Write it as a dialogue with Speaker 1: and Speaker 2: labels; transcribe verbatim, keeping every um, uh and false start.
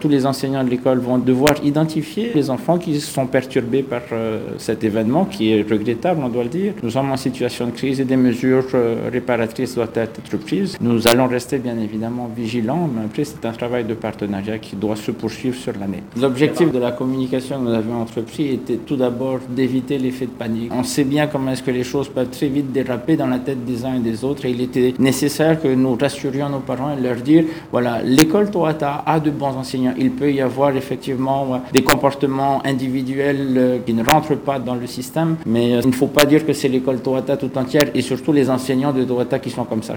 Speaker 1: tous les enseignants de l'école vont devoir identifier les enfants qui sont perturbés par euh, cet événement qui est regrettable, on doit le dire. Nous sommes en situation de crise et des mesures euh, réparatrices doivent être prises. Nous allons rester bien évidemment vigilants, mais après c'est un travail de partenariat qui doit se poursuivre sur l'année. L'objectif de la communication que nous avions entrepris était tout d'abord d'éviter l'effet de panique. On sait bien comment est-ce que les choses peuvent très vite déraper dans la tête des uns et des autres et il était nécessaire que nous rassurions nos parents et leur dire, voilà, l'école Tohata a de bons enseignants. Il peut y avoir effectivement des comportements individuels qui ne rentrent pas dans le système, mais il ne faut pas dire que c'est l'école Tohata tout entière et surtout les enseignants de Tohata qui sont comme ça.